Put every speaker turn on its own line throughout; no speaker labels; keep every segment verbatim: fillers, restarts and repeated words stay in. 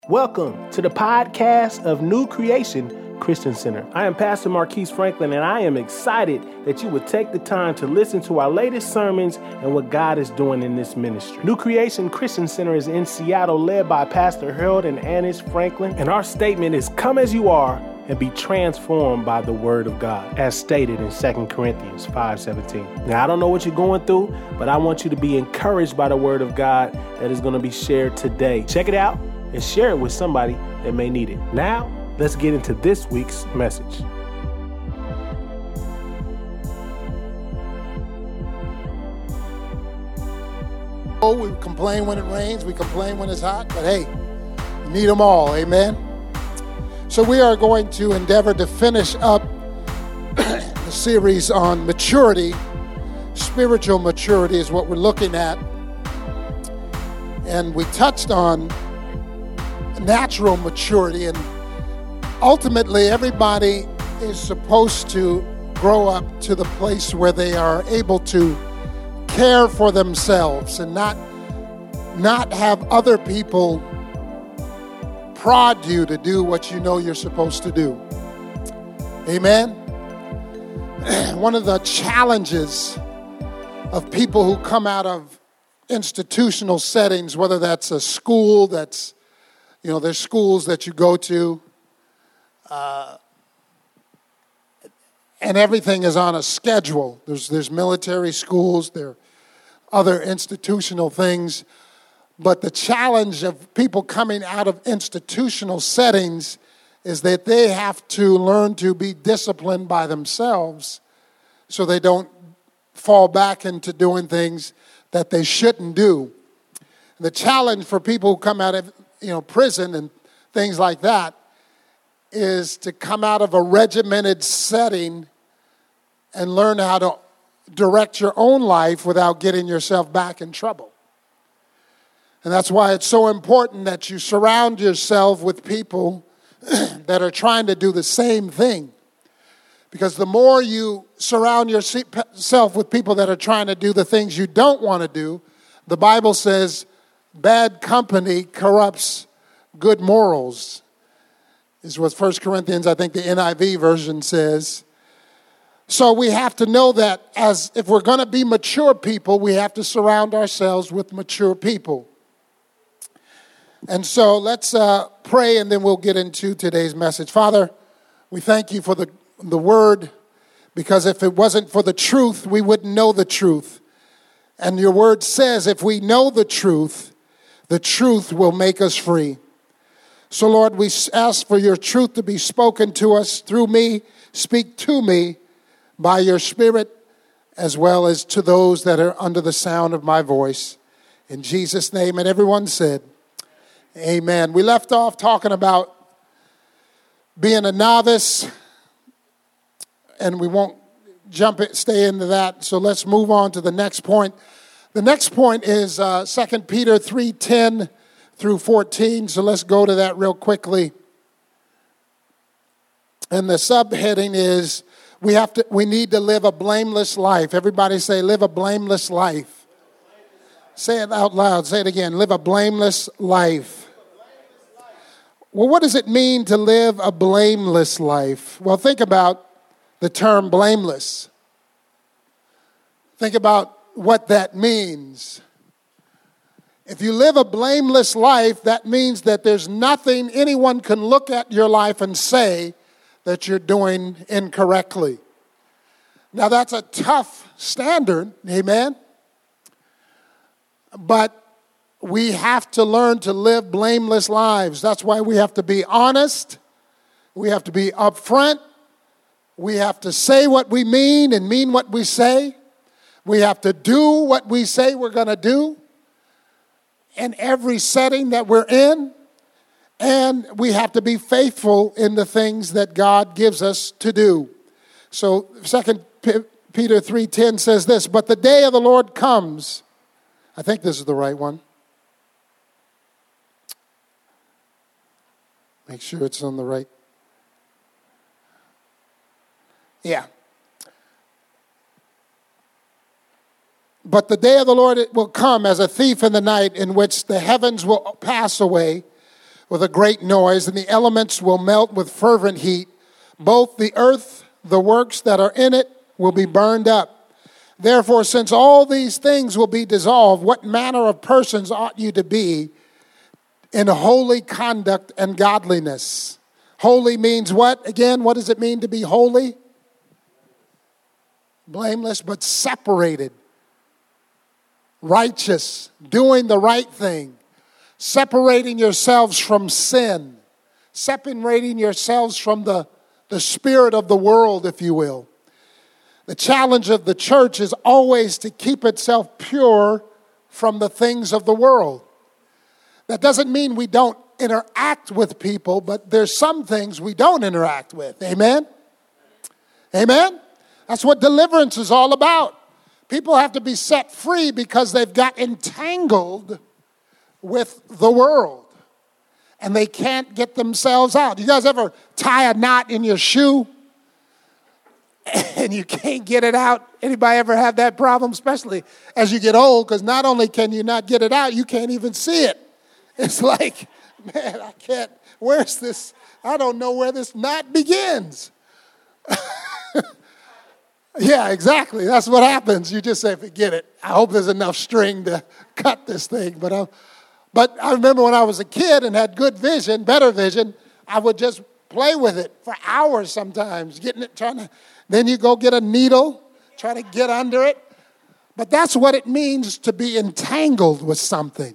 Welcome to the podcast of New Creation Christian Center. I am Pastor Marquise Franklin, and I am excited that you would take the time to listen to our latest sermons and what God is doing in this ministry. New Creation Christian Center is in Seattle, led by Pastor Harold and Annis Franklin, and our statement is, come as you are and be transformed by the word of God, as stated in Second Corinthians five seventeen. Now, I don't know what you're going through, but I want you to be encouraged by the word of God that is going to be shared today. Check it out and share it with somebody that may need it. Now, let's get into this week's message.
Oh, we complain when it rains, we complain when it's hot, but hey, you need them all, amen? So we are going to endeavor to finish up the series on maturity. Spiritual maturity is what we're looking at. And we touched on natural maturity, and ultimately everybody is supposed to grow up to the place where they are able to care for themselves and not not have other people prod you to do what you know you're supposed to do. Amen. One of the challenges of people who come out of institutional settings, whether that's a school, that's You know, there's schools that you go to, uh, and everything is on a schedule. There's there's military schools, there are other institutional things. But the challenge of people coming out of institutional settings is that they have to learn to be disciplined by themselves so they don't fall back into doing things that they shouldn't do. The challenge for people who come out of you know, prison and things like that, is to come out of a regimented setting and learn how to direct your own life without getting yourself back in trouble. And that's why it's so important that you surround yourself with people that are trying to do the same thing. Because the more you surround yourself with people that are trying to do the things you don't want to do, the Bible says, bad company corrupts good morals, is what First Corinthians, I think the N I V version says. So we have to know that as if we're going to be mature people, we have to surround ourselves with mature people. And so let's uh, pray, and then we'll get into today's message. Father, we thank you for the, the word, because if it wasn't for the truth, we wouldn't know the truth. And your word says if we know the truth, the truth will make us free. So, Lord, we ask for your truth to be spoken to us through me. Speak to me by your Spirit, as well as to those that are under the sound of my voice. In Jesus' name, and everyone said, amen. We left off talking about being a novice, and we won't jump it, stay into that. So let's move on to the next point. The next point is uh, Second Peter three ten through fourteen, so let's go to that real quickly. And the subheading is, we have to, we need to live a blameless life. Everybody say, live a blameless life. Say it out loud. Say it again. Live a blameless life. Well, what does it mean to live a blameless life? Well, think about the term blameless. Think about what that means. If you live a blameless life, that means that there's nothing anyone can look at your life and say that you're doing incorrectly. Now, that's a tough standard, amen? But we have to learn to live blameless lives. That's why we have to be honest. We have to be upfront. We have to say what we mean and mean what we say. We have to do what we say we're going to do in every setting that we're in. And we have to be faithful in the things that God gives us to do. So Second Peter three ten says this, but the day of the Lord comes. I think this is the right one. Make sure it's on the right. Yeah. But the day of the Lord will come as a thief in the night, in which the heavens will pass away with a great noise, and the elements will melt with fervent heat. Both the earth, the works that are in it, will be burned up. Therefore, since all these things will be dissolved, what manner of persons ought you to be in holy conduct and godliness? Holy means what? Again, what does it mean to be holy? Blameless, but separated. Righteous, doing the right thing. Separating yourselves from sin. Separating yourselves from the, the spirit of the world, if you will. The challenge of the church is always to keep itself pure from the things of the world. That doesn't mean we don't interact with people, but there's some things we don't interact with. Amen? Amen? That's what deliverance is all about. People have to be set free because they've got entangled with the world. And they can't get themselves out. You guys ever tie a knot in your shoe and you can't get it out? Anybody ever have that problem? Especially as you get old, because not only can you not get it out, you can't even see it. It's like, man, I can't, where's this? I don't know where this knot begins. Yeah, exactly. That's what happens. You just say, forget it. I hope there's enough string to cut this thing. But, I, but I remember when I was a kid and had good vision, better vision, I would just play with it for hours sometimes, getting it, trying to, then you go get a needle, try to get under it. But that's what it means to be entangled with something.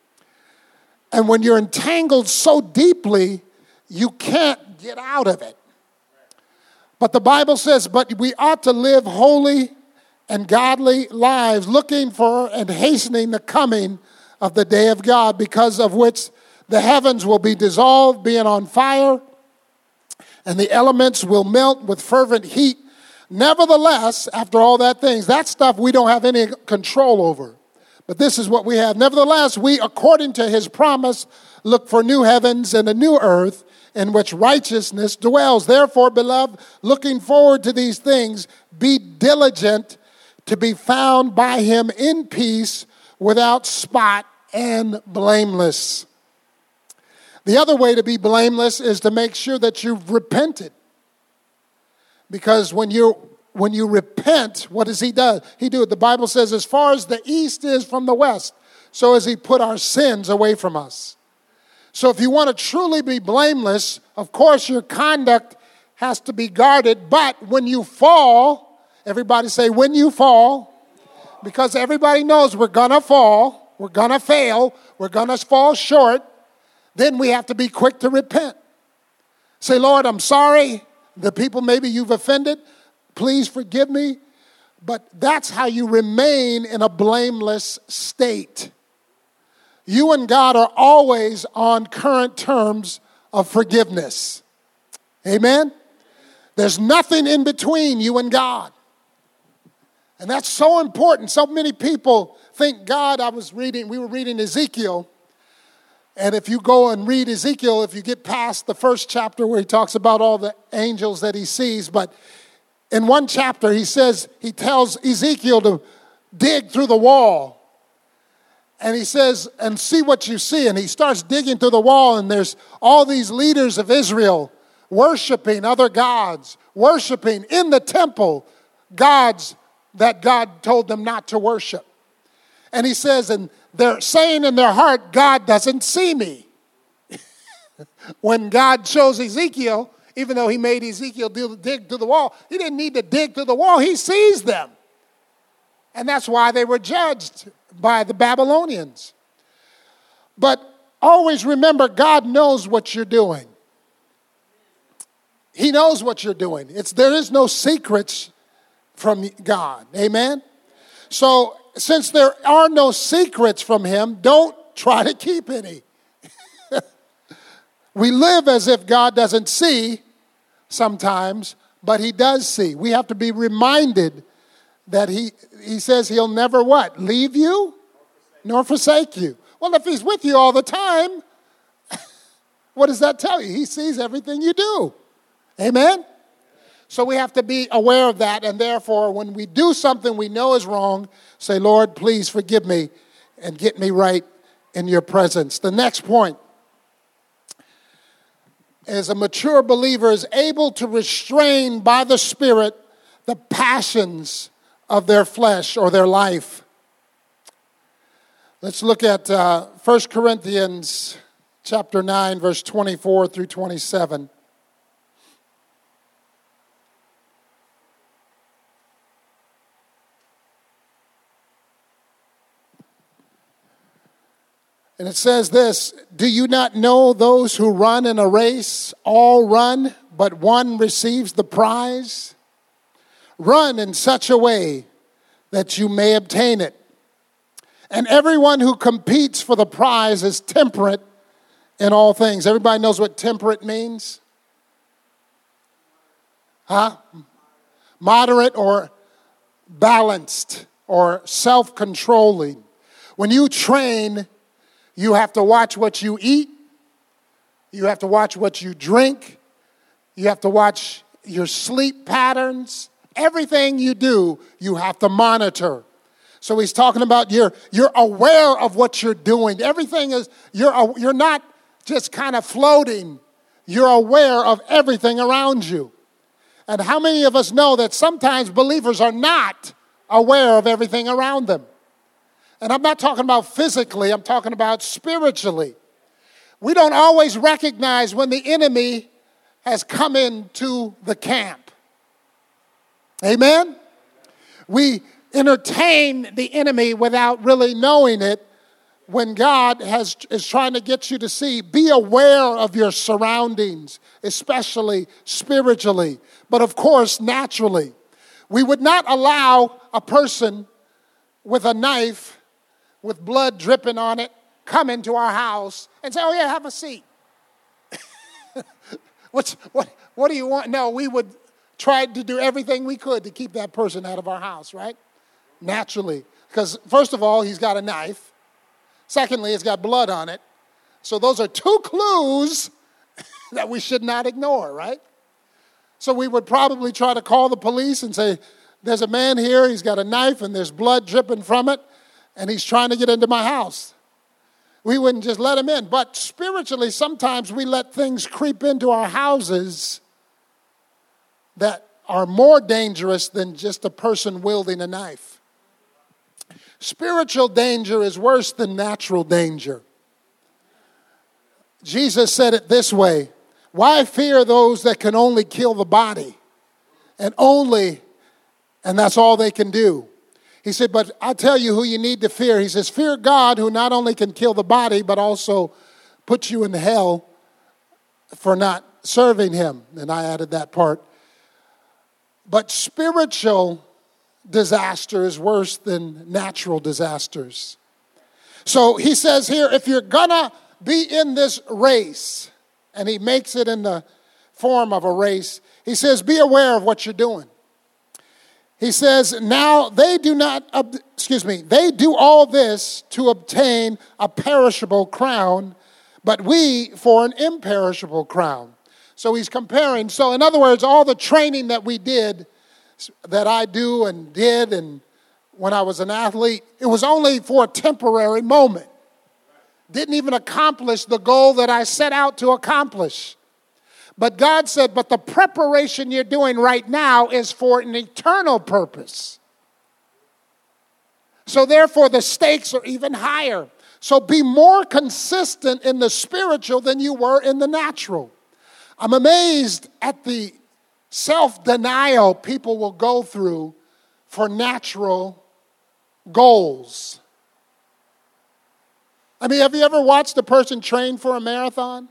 And when you're entangled so deeply, you can't get out of it. But the Bible says, but we ought to live holy and godly lives, looking for and hastening the coming of the day of God, because of which the heavens will be dissolved, being on fire, and the elements will melt with fervent heat. Nevertheless, after all that things, that stuff we don't have any control over. But this is what we have. Nevertheless, we, according to his promise, look for new heavens and a new earth in which righteousness dwells. Therefore, beloved, looking forward to these things, be diligent to be found by him in peace, without spot and blameless. The other way to be blameless is to make sure that you've repented. Because when you when you repent, what does he do? He do it. The Bible says, as far as the east is from the west, so as he put our sins away from us. So if you want to truly be blameless, of course your conduct has to be guarded. But when you fall, everybody say, when you fall, because everybody knows we're going to fall, we're going to fail, we're going to fall short, then we have to be quick to repent. Say, Lord, I'm sorry. The people maybe you've offended, please forgive me. But that's how you remain in a blameless state. You and God are always on current terms of forgiveness. Amen? There's nothing in between you and God. And that's so important. So many people think God, I was reading, we were reading Ezekiel. And if you go and read Ezekiel, if you get past the first chapter where he talks about all the angels that he sees, but in one chapter he says, he tells Ezekiel to dig through the wall. And he says, and see what you see. And he starts digging through the wall, and there's all these leaders of Israel worshiping other gods, worshiping in the temple gods that God told them not to worship. And he says, and they're saying in their heart, God doesn't see me. When God chose Ezekiel, even though he made Ezekiel dig through the wall, he didn't need to dig through the wall. He sees them. And that's why they were judged by the Babylonians. But always remember, God knows what you're doing. He knows what you're doing. It's, there is no secrets from God. Amen? So, since there are no secrets from him, don't try to keep any. We live as if God doesn't see sometimes, but he does see. We have to be reminded that he, he says he'll never what? Leave you nor forsake you. Well, if he's with you all the time, what does that tell you? He sees everything you do. Amen? So we have to be aware of that, and therefore when we do something we know is wrong, say, Lord, please forgive me and get me right in your presence. The next point as a mature believer, is able to restrain by the Spirit the passions of their flesh or their life. Let's look at uh, First Corinthians chapter nine, verse twenty-four through twenty-seven. And it says this, do you not know those who run in a race all run, but one receives the prize? Run in such a way that you may obtain it. And everyone who competes for the prize is temperate in all things. Everybody knows what temperate means? Huh? Moderate or balanced or self-controlling. When you train, you have to watch what you eat. You have to watch what you drink. You have to watch your sleep patterns. Everything you do, you have to monitor. So he's talking about you're, you're aware of what you're doing. Everything is, you're, you're not just kind of floating. You're aware of everything around you. And how many of us know that sometimes believers are not aware of everything around them? And I'm not talking about physically, I'm talking about spiritually. We don't always recognize when the enemy has come into the camp. Amen? We entertain the enemy without really knowing it when God has, is trying to get you to see. Be aware of your surroundings, especially spiritually, but of course naturally. We would not allow a person with a knife with blood dripping on it come into our house and say, oh yeah, have a seat. What's, what, what do you want? No, we would try to do everything we could to keep that person out of our house, right? Naturally. Because first of all, he's got a knife. Secondly, it's got blood on it. So those are two clues that we should not ignore, right? So we would probably try to call the police and say, there's a man here, he's got a knife and there's blood dripping from it, and he's trying to get into my house. We wouldn't just let him in. But spiritually, sometimes we let things creep into our houses that are more dangerous than just a person wielding a knife. Spiritual danger is worse than natural danger. Jesus said it this way, why fear those that can only kill the body and only, and that's all they can do? He said, but I'll tell you who you need to fear. He says, fear God who not only can kill the body, but also put you in hell for not serving him. And I added that part. But spiritual disaster is worse than natural disasters. So he says here, if you're gonna be in this race, and he makes it in the form of a race, he says, be aware of what you're doing. He says, now they do not, excuse me, they do all this to obtain a perishable crown, but we for an imperishable crown. So he's comparing. So in other words, all the training that we did, that I do and did, and when I was an athlete, it was only for a temporary moment. Didn't even accomplish the goal that I set out to accomplish. But God said, but the preparation you're doing right now is for an eternal purpose. So therefore, the stakes are even higher. So be more consistent in the spiritual than you were in the natural. I'm amazed at the self-denial people will go through for natural goals. I mean, have you ever watched a person train for a marathon?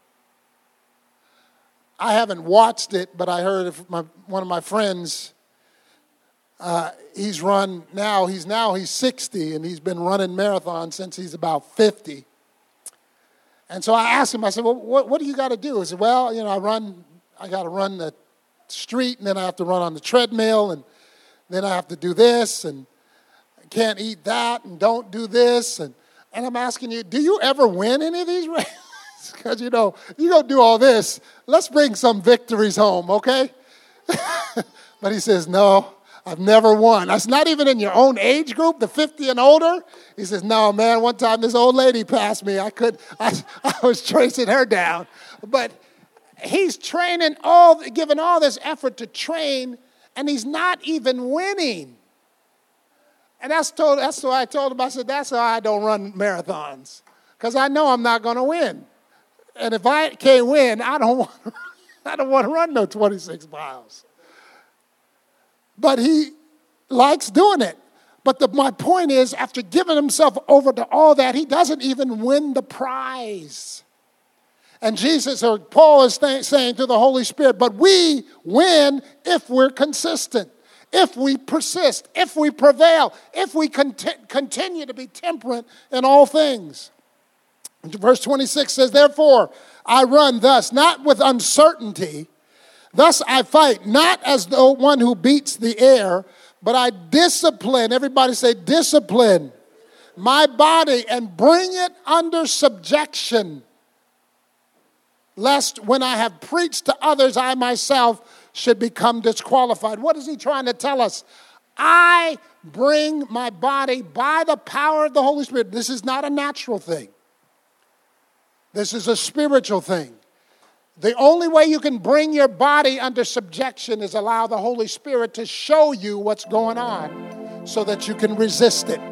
I haven't watched it, but I heard of my, one of my friends, uh, he's run now, he's now, he's sixty, and he's been running marathons since he's about fifty. And so I asked him, I said, well, what, what do you got to do? He said, well, you know, I run, I got to run the street, and then I have to run on the treadmill, and then I have to do this, and I can't eat that, and don't do this. And, and I'm asking you, do you ever win any of these races? Because, you know, you go do all this, let's bring some victories home, okay? But he says, no, I've never won. That's not even in your own age group, the fifty and older. He says, no, man, one time this old lady passed me. I could, I, I was tracing her down. But he's training all, giving all this effort to train, and he's not even winning. And that's told. That's why I told him. I said, that's why I don't run marathons, because I know I'm not going to win. And if I can't win, I don't want. I don't want to run no twenty-six miles. But he likes doing it. But the, my point is, after giving himself over to all that, he doesn't even win the prize. And Jesus, or Paul is th- saying to the Holy Spirit, but we win if we're consistent, if we persist, if we prevail, if we conti- continue to be temperate in all things. Verse twenty-six says, therefore, I run thus, not with uncertainty. Thus I fight, not as though one who beats the air, but I discipline, everybody say discipline, my body and bring it under subjection, lest when I have preached to others, I myself should become disqualified. What is he trying to tell us? I bring my body by the power of the Holy Spirit. This is not a natural thing. This is a spiritual thing. The only way you can bring your body under subjection is allow the Holy Spirit to show you what's going on so that you can resist it.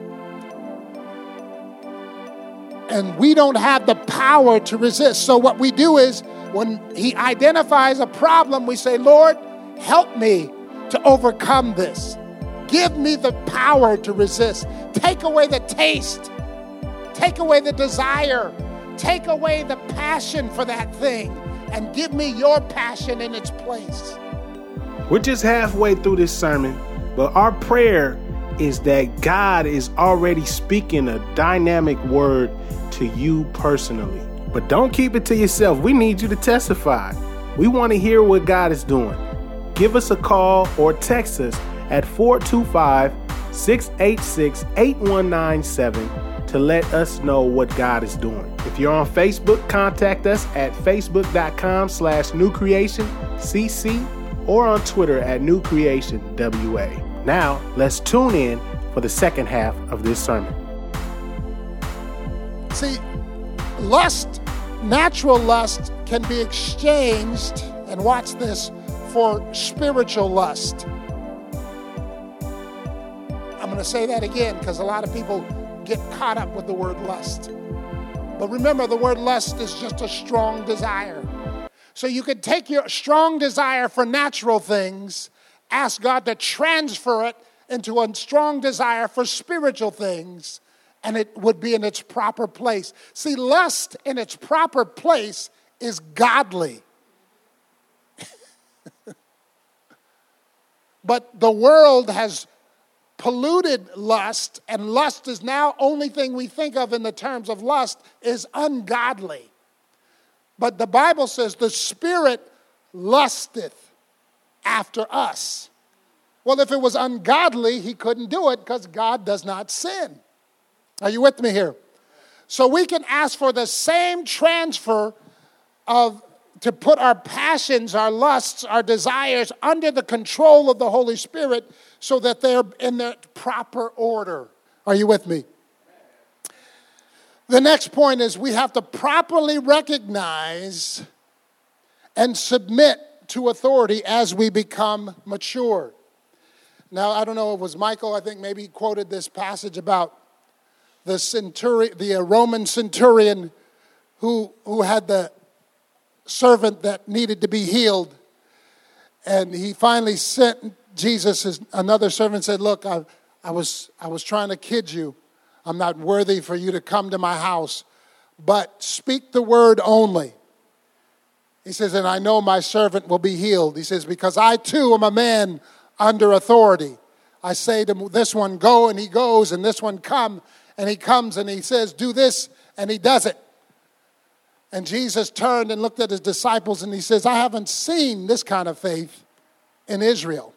And we don't have the power to resist. So what we do is when he identifies a problem, we say, Lord, help me to overcome this. Give me the power to resist. Take away the taste. Take away the desire. Take away the passion for that thing and give me your passion in its place.
We're just halfway through this sermon, but our prayer is that God is already speaking a dynamic word to you personally. But don't keep it to yourself. We need you to testify. We want to hear what God is doing. Give us a call or text us at four two five, six eight six, eight one nine seven to let us know what God is doing. If you're on Facebook, contact us at facebook.com slash new creation cc or on Twitter at new creation W A. Now, let's tune in for the second half of this sermon.
See, lust, natural lust, can be exchanged, and watch this, for spiritual lust. I'm going to say that again because a lot of people get caught up with the word lust. But remember, the word lust is just a strong desire. So you could take your strong desire for natural things, ask God to transfer it into a strong desire for spiritual things, and it would be in its proper place. See, lust in its proper place is godly. But the world has polluted lust, and lust is now only thing we think of in the terms of lust is ungodly. But the Bible says the Spirit lusteth after us. Well, if it was ungodly, he couldn't do it because God does not sin. Are you with me here? So we can ask for the same transfer of to put our passions, our lusts, our desires under the control of the Holy Spirit so that they're in their proper order. Are you with me? The next point is we have to properly recognize and submit to authority as we become mature. Now, I don't know, it was Michael, I think maybe he quoted this passage about the centurion, the Roman centurion who, who had the servant that needed to be healed. And he finally sent Jesus, his, another servant said, look, I, I was I was trying to kid you. I'm not worthy for you to come to my house, but speak the word only. He says, and I know my servant will be healed. He says, because I too am a man under authority. I say to this one, go, and he goes, and this one, come, and he comes, and he says, do this, and he does it. And Jesus turned and looked at his disciples, and he says, I haven't seen this kind of faith in Israel.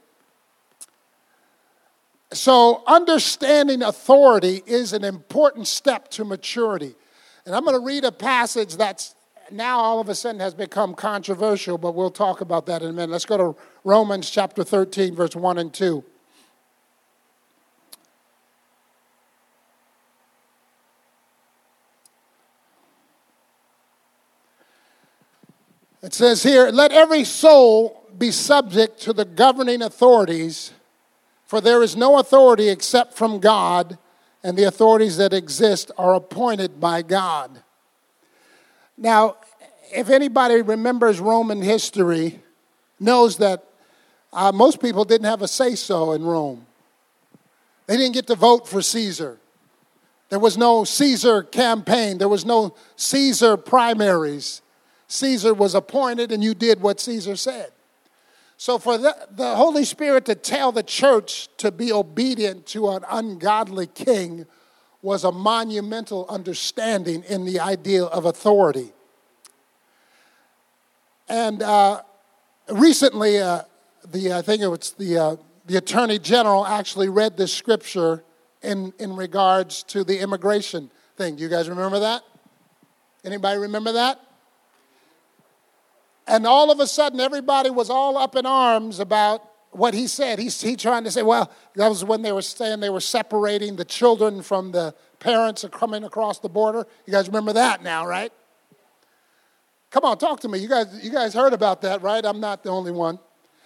So understanding authority is an important step to maturity. And I'm going to read a passage that's now all of a sudden has become controversial, but we'll talk about that in a minute. Let's go to Romans chapter thirteen, verse one and two. It says here, let every soul be subject to the governing authorities, for there is no authority except from God, and the authorities that exist are appointed by God. Now, if anybody remembers Roman history, knows that uh, most people didn't have a say-so in Rome. They didn't get to vote for Caesar. There was no Caesar campaign. There was no Caesar primaries. Caesar was appointed and you did what Caesar said. So for the, the Holy Spirit to tell the church to be obedient to an ungodly king was a monumental understanding in the idea of authority. And uh, recently, uh, the I think it was the uh, the Attorney General actually read this scripture in, in regards to the immigration thing. Do you guys remember that? Anybody remember that? And all of a sudden, everybody was all up in arms about what he said. He's he trying to say, well, that was when they were saying they were separating the children from the parents coming across the border. You guys remember that now, right? Come on, talk to me. You guys, you guys heard about that, right? I'm not the only one.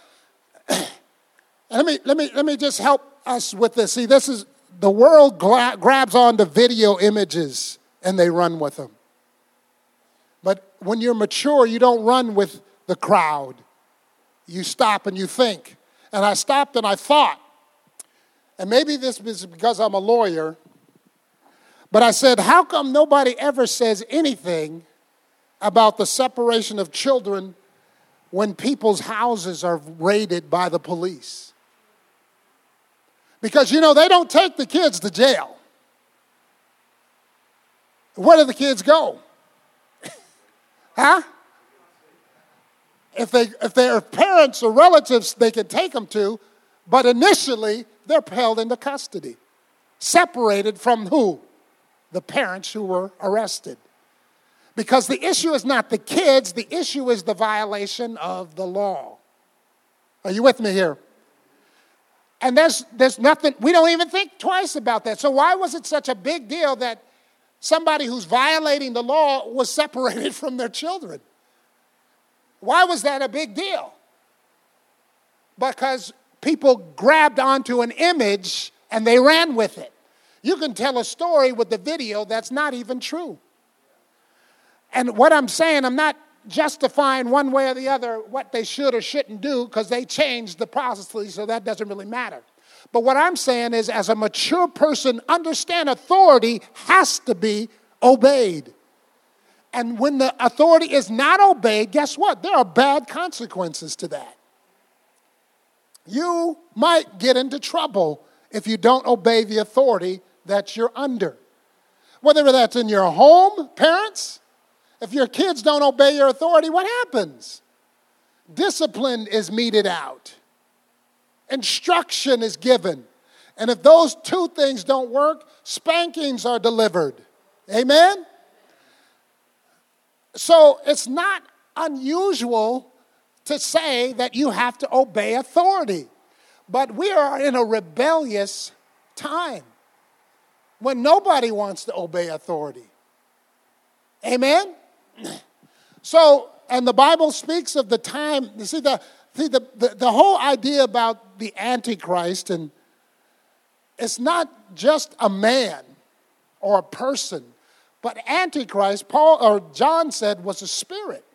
let me let me let me just help us with this. See, this is the world gra- grabs onto video images and they run with them. But when you're mature, you don't run with the crowd. You stop and you think. And I stopped and I thought. And maybe this is because I'm a lawyer. But I said, how come nobody ever says anything about the separation of children when people's houses are raided by the police? Because, you know, they don't take the kids to jail. Where do the kids go? Huh? If they if their parents or relatives, they can take them to, but initially they're held into custody, separated from who? The parents who were arrested. Because the issue is not the kids, the issue is the violation of the law. Are you with me here? And there's there's nothing, we don't even think twice about that. So why was it such a big deal that somebody who's violating the law was separated from their children? Why was that a big deal? Because people grabbed onto an image and they ran with it. You can tell a story with the video that's not even true. And what I'm saying, I'm not justifying one way or the other what they should or shouldn't do, because they changed the process, so that doesn't really matter. But what I'm saying is, as a mature person, understand authority has to be obeyed. And when the authority is not obeyed, guess what? There are bad consequences to that. You might get into trouble if you don't obey the authority that you're under. Whether that's in your home, parents, if your kids don't obey your authority, what happens? Discipline is meted out. Instruction is given. And if those two things don't work, spankings are delivered. Amen? So it's not unusual to say that you have to obey authority. But we are in a rebellious time when nobody wants to obey authority. Amen? So, and the Bible speaks of the time, you see, the, see the, the, the whole idea about the Antichrist, and it's not just a man or a person, but Antichrist, Paul or John said, was a spirit.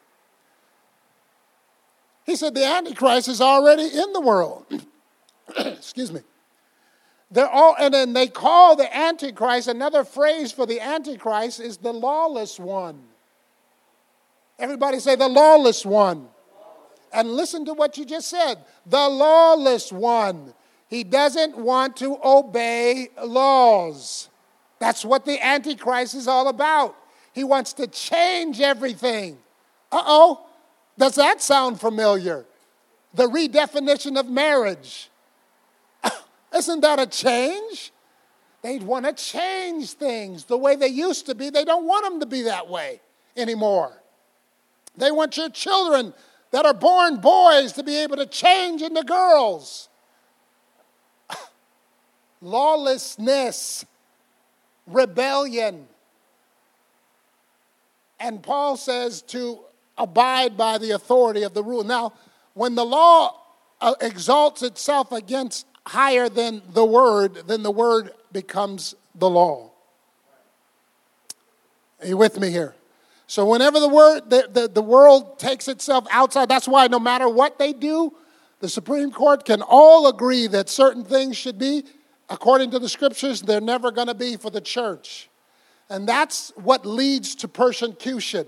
He said the Antichrist is already in the world. Excuse me. They're all, and then they call the Antichrist, another phrase for the Antichrist is the lawless one. Everybody say the lawless one. And listen to what you just said. The lawless one. He doesn't want to obey laws. That's what the Antichrist is all about. He wants to change everything. Uh-oh. Does that sound familiar? The redefinition of marriage. Isn't that a change? They want to change things the way they used to be. They don't want them to be that way anymore. They want your children that are born boys to be able to change into girls. Lawlessness, rebellion. And Paul says to abide by the authority of the rule. Now, when the law uh, exalts itself against higher than the word, then the word becomes the law. Are you with me here? So whenever the word, the, the, the world takes itself outside, that's why no matter what they do, the Supreme Court can all agree that certain things should be, according to the scriptures, they're never going to be for the church. And that's what leads to persecution.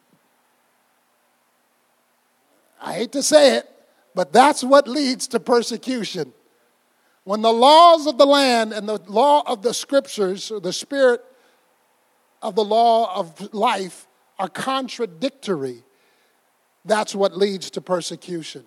I hate to say it, but that's what leads to persecution. When the laws of the land and the law of the scriptures, or the spirit of the law of life, are contradictory, that's what leads to persecution.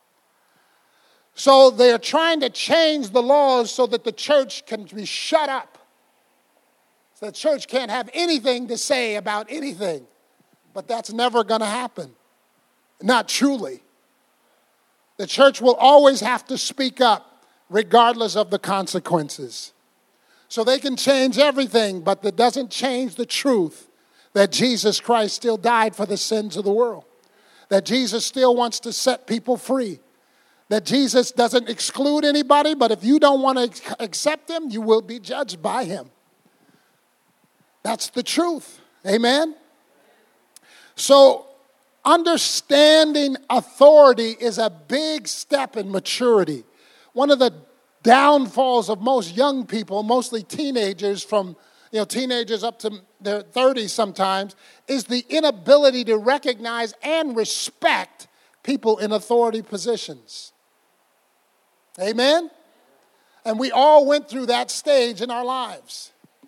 So they're trying to change the laws so that the church can be shut up. So the church can't have anything to say about anything. But that's never going to happen. Not truly. The church will always have to speak up regardless of the consequences. So they can change everything, but that doesn't change the truth that Jesus Christ still died for the sins of the world. That Jesus still wants to set people free. That Jesus doesn't exclude anybody, but if you don't want to accept him, you will be judged by him. That's the truth. Amen? So, understanding authority is a big step in maturity. One of the downfalls of most young people, mostly teenagers from, you know, teenagers up to their thirties sometimes, is the inability to recognize and respect people in authority positions. Amen? And we all went through that stage in our lives.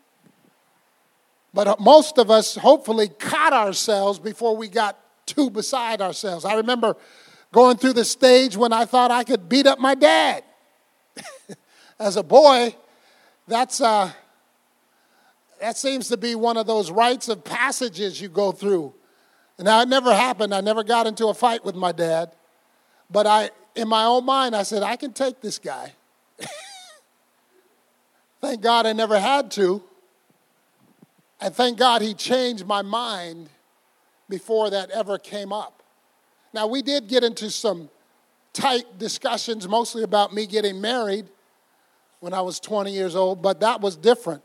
But most of us hopefully caught ourselves before we got too beside ourselves. I remember going through the stage when I thought I could beat up my dad. As a boy, that's uh, that seems to be one of those rites of passages you go through. Now, it never happened. I never got into a fight with my dad. But I, in my own mind, I said, I can take this guy. Thank God I never had to. And thank God he changed my mind before that ever came up. Now, we did get into some tight discussions, mostly about me getting married when I was twenty years old, but that was different.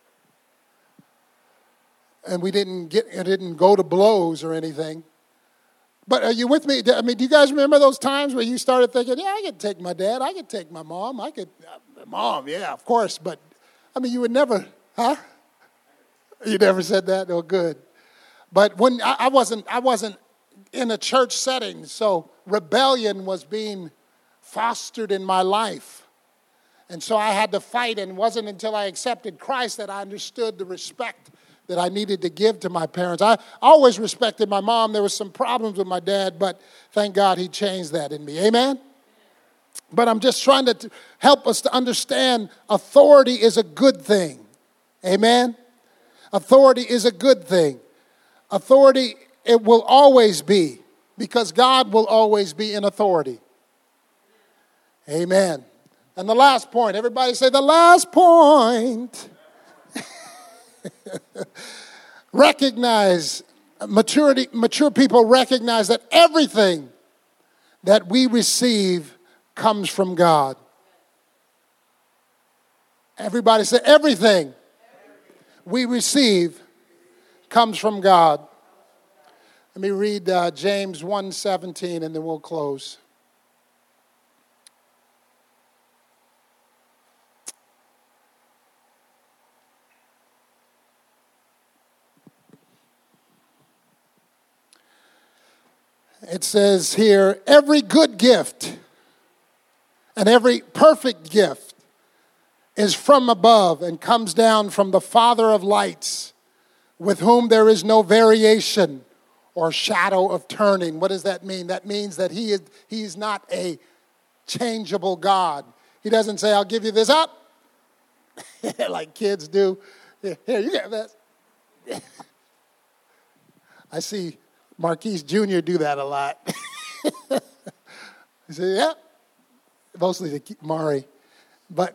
And we didn't get, it didn't go to blows or anything. But are you with me? I mean, do you guys remember those times where you started thinking, yeah, I could take my dad, I could take my mom, I could, uh, mom, yeah, of course. But, I mean, you would never, huh? You never said that? Oh, good. But when I, I wasn't, I wasn't in a church setting, so rebellion was being fostered in my life. And so I had to fight, and it wasn't until I accepted Christ that I understood the respect that I needed to give to my parents. I always respected my mom. There was some problems with my dad, but thank God he changed that in me. Amen? But I'm just trying to help us to understand authority is a good thing. Amen? Authority is a good thing. Authority, it will always be, because God will always be in authority. Amen. And the last point, everybody say the last point. Recognize, maturity, mature people recognize that everything that we receive comes from God. Everybody say everything we receive comes from God. Let me read uh, James one seventeen and then we'll close. It says here, every good gift and every perfect gift is from above and comes down from the Father of lights, with whom there is no variation or shadow of turning. What does that mean? That means that he is he's not a changeable God. He doesn't say, I'll give you this up, like kids do. Here, you get this. I see Marquise Junior do that a lot. He said, yeah, mostly to keep Mari. But,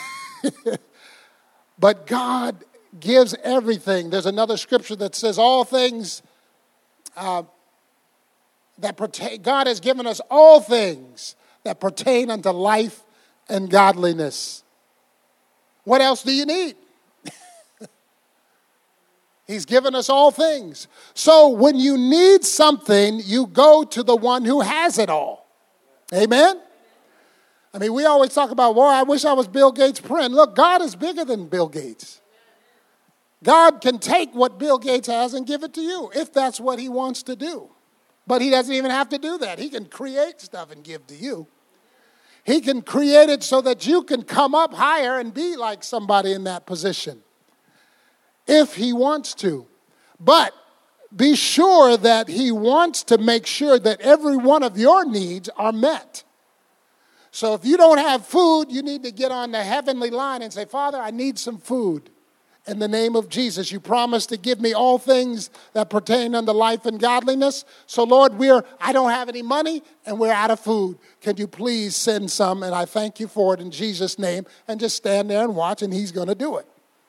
but God gives everything. There's another scripture that says all things, uh, that pertain, God has given us all things that pertain unto life and godliness. What else do you need? He's given us all things. So when you need something, you go to the one who has it all. Amen? I mean, we always talk about, well, I wish I was Bill Gates' friend. Look, God is bigger than Bill Gates. God can take what Bill Gates has and give it to you if that's what he wants to do. But he doesn't even have to do that. He can create stuff and give to you. He can create it so that you can come up higher and be like somebody in that position, if he wants to. But be sure that he wants to make sure that every one of your needs are met. So if you don't have food, you need to get on the heavenly line and say, Father, I need some food. In the name of Jesus, you promised to give me all things that pertain unto life and godliness. So, Lord, we're I don't have any money and we're out of food. Can you please send some? And I thank you for it in Jesus' name. And just stand there and watch, and he's going to do it.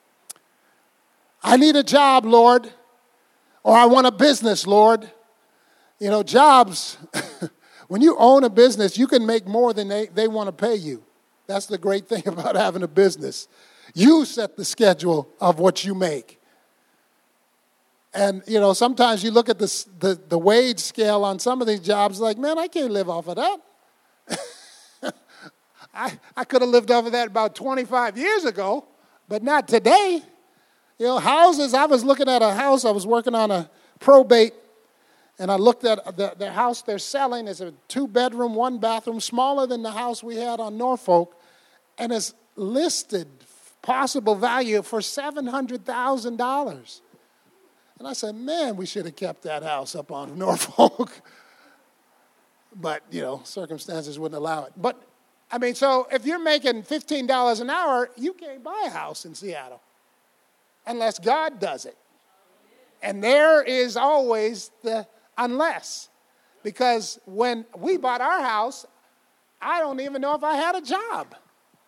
I need a job, Lord. Or I want a business, Lord. You know, jobs, when you own a business, you can make more than they, they want to pay you. That's the great thing about having a business. You set the schedule of what you make. And, you know, sometimes you look at the, the, the wage scale on some of these jobs like, man, I can't live off of that. I, I could have lived off of that about twenty-five years ago, but not today. You know, houses, I was looking at a house, I was working on a probate, and I looked at the, the house they're selling is a two-bedroom, one-bathroom, smaller than the house we had on Norfolk, and it's listed possible value for seven hundred thousand dollars. And I said, man, we should have kept that house up on Norfolk. But, you know, circumstances wouldn't allow it. But, I mean, so if you're making fifteen dollars an hour, you can't buy a house in Seattle unless God does it. And there is always the unless. Because when we bought our house, I don't even know if I had a job.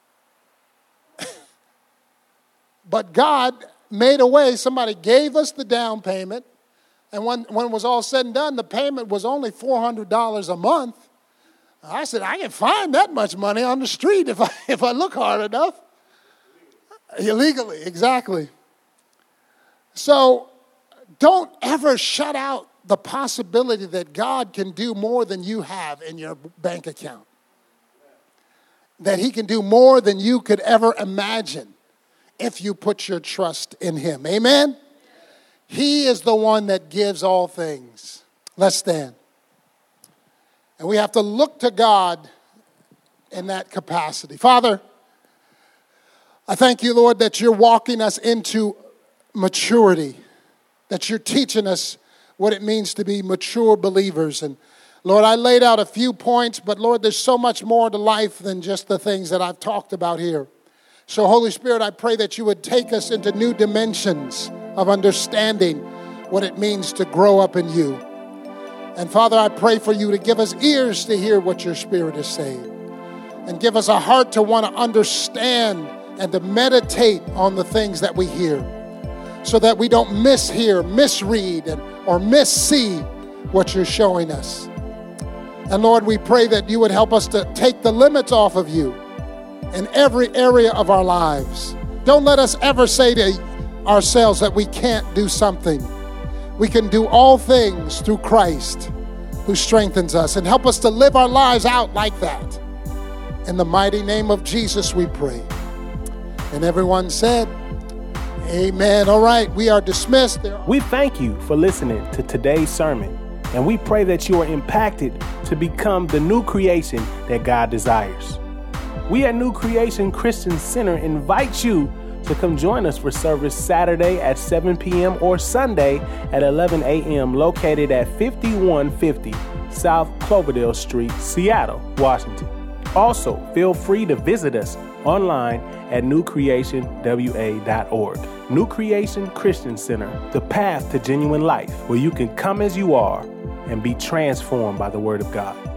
But God made a way. Somebody gave us the down payment. And when, when it was all said and done, the payment was only four hundred dollars a month. I said, I can find that much money on the street if I, if I look hard enough. Illegally, exactly. So don't ever shut out the possibility that God can do more than you have in your bank account. That he can do more than you could ever imagine if you put your trust in him. Amen? He is the one that gives all things. Let's stand. And we have to look to God in that capacity. Father, I thank you, Lord, that you're walking us into maturity, that you're teaching us what it means to be mature believers. And Lord, I laid out a few points, but Lord, there's so much more to life than just the things that I've talked about here. So Holy Spirit, I pray that you would take us into new dimensions of understanding what it means to grow up in you. And Father, I pray for you to give us ears to hear what your Spirit is saying. And give us a heart to want to understand and to meditate on the things that we hear. So that we don't mishear, misread, and, or missee what you're showing us. And Lord, we pray that you would help us to take the limits off of you in every area of our lives. Don't let us ever say to ourselves that we can't do something. We can do all things through Christ who strengthens us, and help us to live our lives out like that. In the mighty name of Jesus we pray. And everyone said, amen. All right, we are dismissed.
We thank you for listening to today's sermon, and we pray that you are impacted to become the new creation that God desires. We at New Creation Christian Center invite you to come join us for service Saturday at seven p.m. or Sunday at eleven a.m. located at fifty-one fifty South Cloverdale Street, Seattle, Washington. Also, feel free to visit us online at new creation w a dot org. New Creation Christian Center, the path to genuine life, where you can come as you are and be transformed by the Word of God.